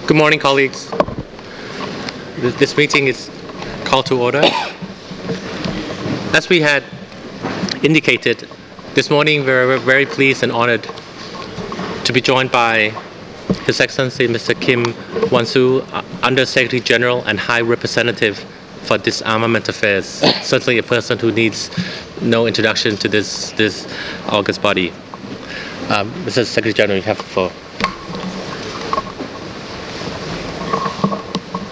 Good morning, colleagues. This meeting is called to order. As we had indicated, this morning we are very pleased and honored to be joined by His Excellency Mr. Kim Wan-soo, Under-Secretary General and High Representative for Disarmament Affairs. Certainly a person who needs no introduction to this august body. Mr. Secretary General, you have the floor.